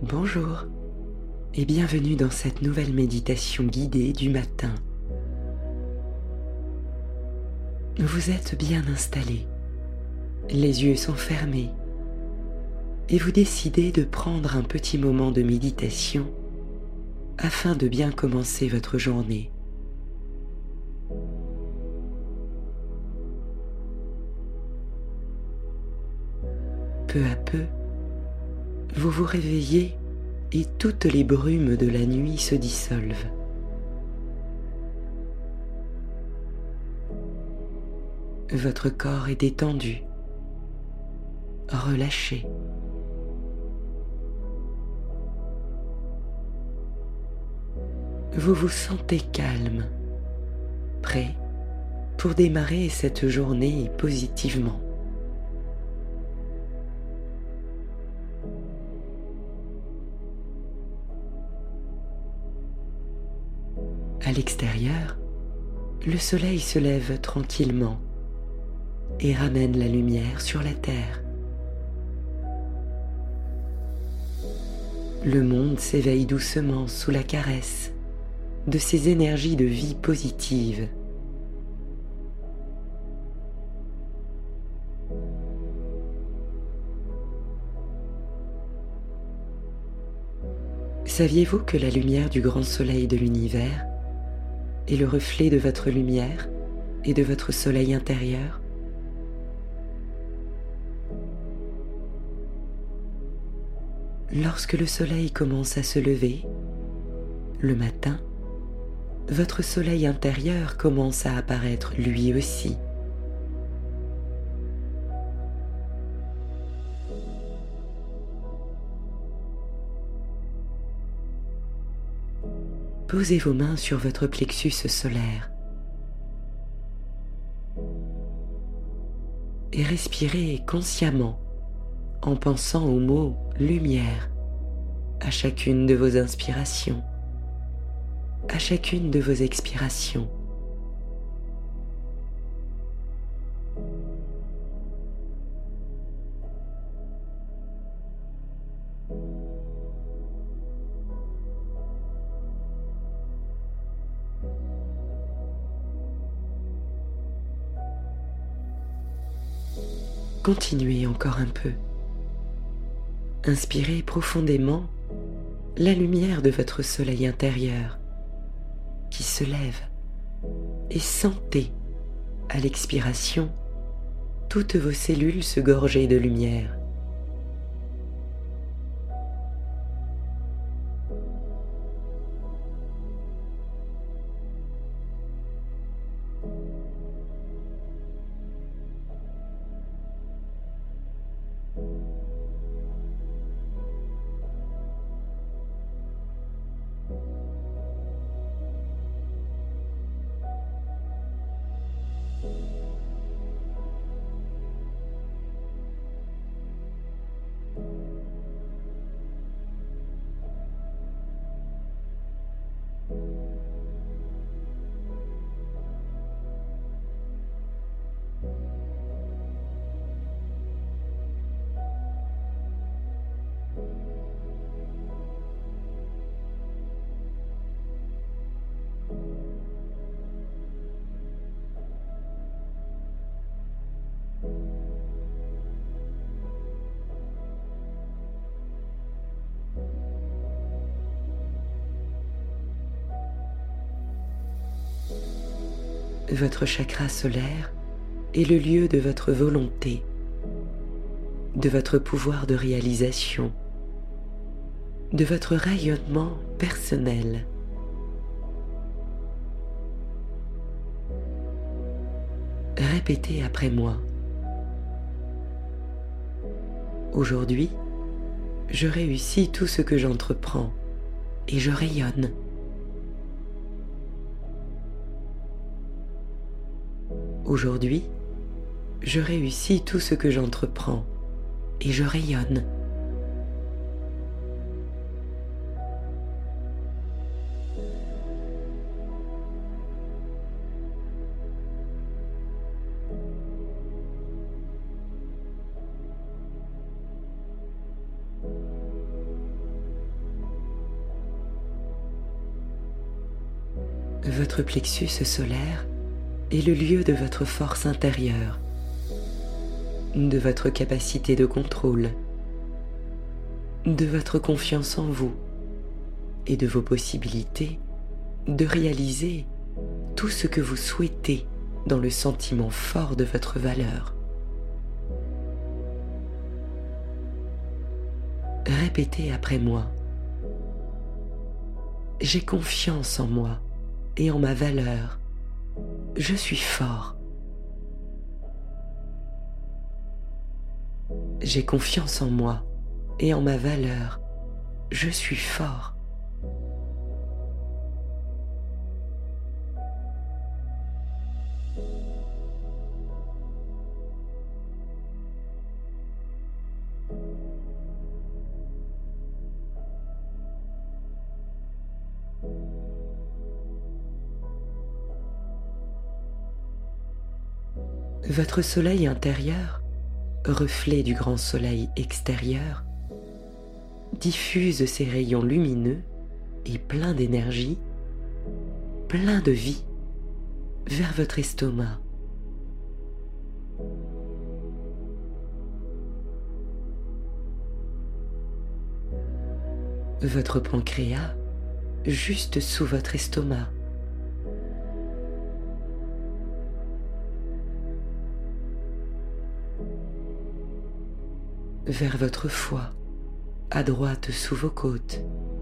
Bonjour et bienvenue dans cette nouvelle méditation guidée du matin. Vous êtes bien installé, les yeux sont fermés et vous décidez de prendre un petit moment de méditation afin de bien commencer votre journée. Peu à peu, vous vous réveillez et toutes les brumes de la nuit se dissolvent. Votre corps est détendu, relâché. Vous vous sentez calme, prêt pour démarrer cette journée positivement. À l'extérieur, le soleil se lève tranquillement et ramène la lumière sur la terre. Le monde s'éveille doucement sous la caresse de ces énergies de vie positives. Saviez-vous que la lumière du grand soleil de l'univers est le reflet de votre lumière et de votre soleil intérieur? Lorsque le soleil commence à se lever, le matin, votre soleil intérieur commence à apparaître lui aussi. Posez vos mains sur votre plexus solaire et respirez consciemment en pensant au mot « lumière » à chacune de vos inspirations, à chacune de vos expirations. Continuez encore un peu. Inspirez profondément la lumière de votre soleil intérieur qui se lève et sentez, à l'expiration, toutes vos cellules se gorger de lumière. Votre chakra solaire est le lieu de votre volonté, de votre pouvoir de réalisation, de votre rayonnement personnel. Répétez après moi. Aujourd'hui, je réussis tout ce que j'entreprends et je rayonne. Aujourd'hui, je réussis tout ce que j'entreprends et je rayonne. Votre plexus solaire est le lieu de votre force intérieure, de votre capacité de contrôle, de votre confiance en vous et de vos possibilités de réaliser tout ce que vous souhaitez dans le sentiment fort de votre valeur. Répétez après moi. J'ai confiance en moi et en ma valeur. Je suis fort. J'ai confiance en moi et en ma valeur. Je suis fort. Votre soleil intérieur, reflet du grand soleil extérieur, diffuse ses rayons lumineux et pleins d'énergie, pleins de vie, vers votre estomac. Votre pancréas, juste sous votre estomac. Vers votre foie, à droite sous vos côtes.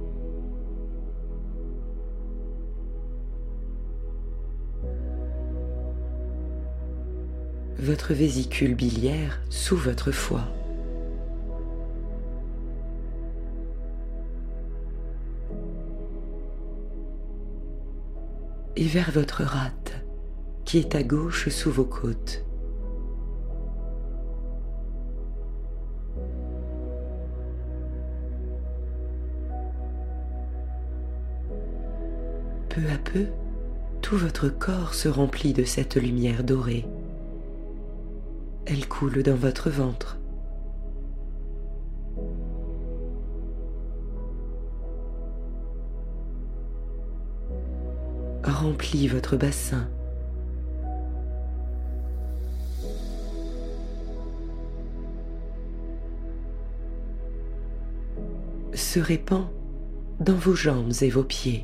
Votre vésicule biliaire sous votre foie. Et vers votre rate, qui est à gauche sous vos côtes. Peu à peu, tout votre corps se remplit de cette lumière dorée. Elle coule dans votre ventre. Remplit votre bassin. Se répand dans vos jambes et vos pieds.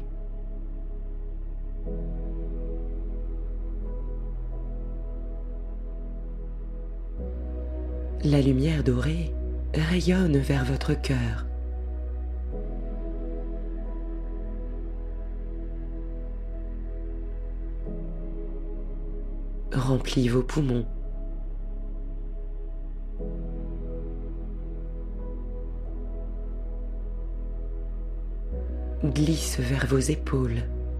La lumière dorée rayonne vers votre cœur. Remplit vos poumons. Glisse vers vos épaules.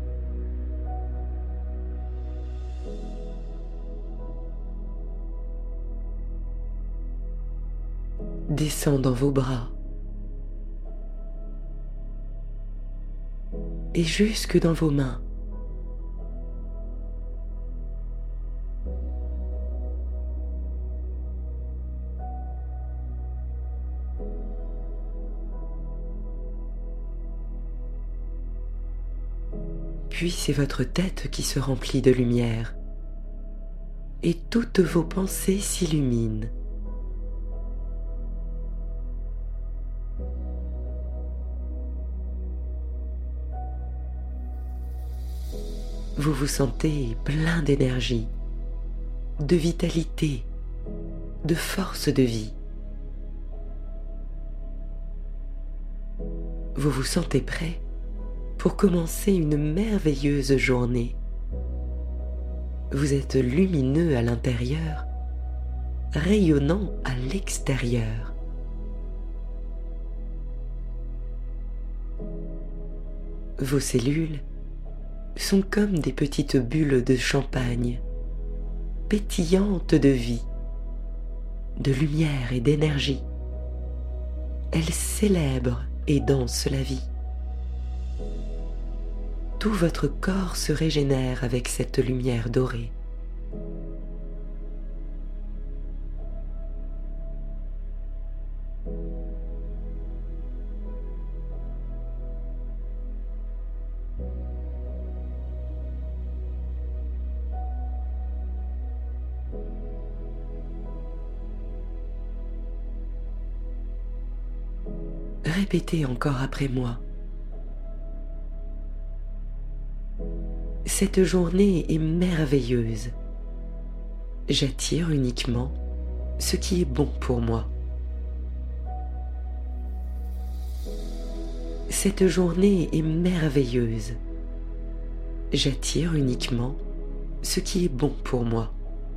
Descend dans vos bras et jusque dans vos mains. Puis c'est votre tête qui se remplit de lumière et toutes vos pensées s'illuminent. Vous vous sentez plein d'énergie, de vitalité, de force de vie. Vous vous sentez prêt pour commencer une merveilleuse journée. Vous êtes lumineux à l'intérieur, rayonnant à l'extérieur. Vos cellules sont comme des petites bulles de champagne, pétillantes de vie, de lumière et d'énergie. Elles célèbrent et dansent la vie. Tout votre corps se régénère avec cette lumière dorée. Répétez encore après moi. Cette journée est merveilleuse. J'attire uniquement ce qui est bon pour moi. Cette journée est merveilleuse. J'attire uniquement ce qui est bon pour moi.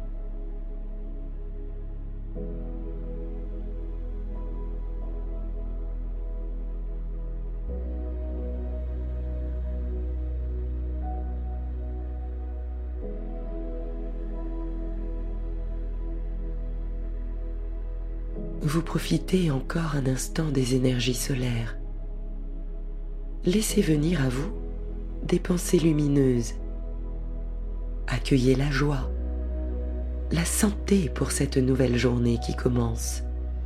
Vous profitez encore un instant des énergies solaires. Laissez venir à vous des pensées lumineuses. Accueillez la joie, la santé pour cette nouvelle journée qui commence.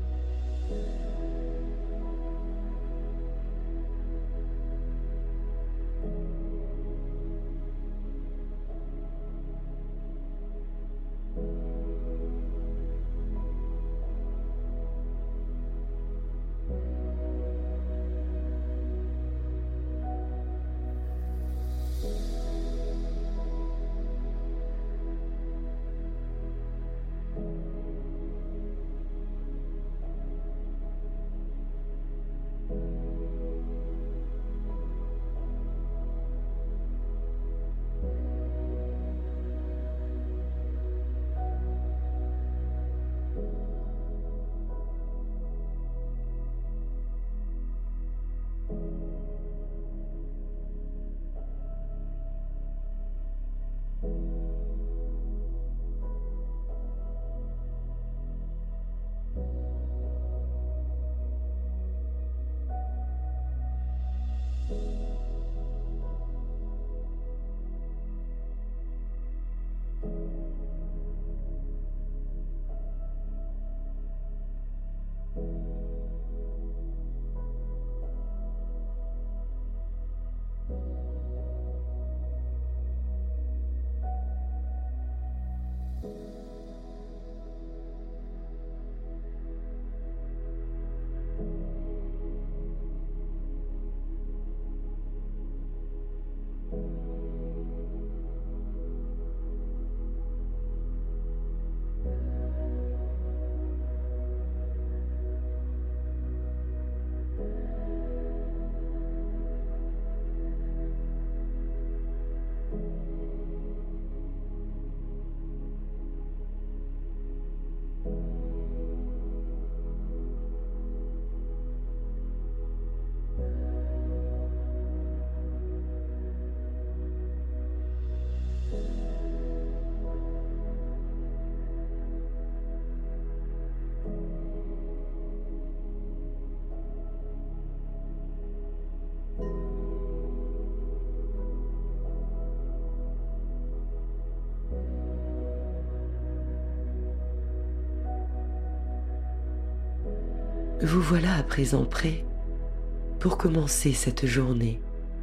Vous voilà à présent prêt pour commencer cette journée.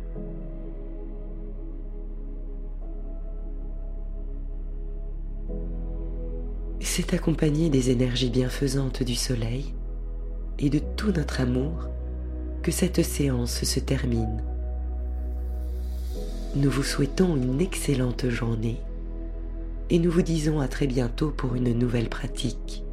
C'est accompagné des énergies bienfaisantes du soleil et de tout notre amour que cette séance se termine. Nous vous souhaitons une excellente journée et nous vous disons à très bientôt pour une nouvelle pratique.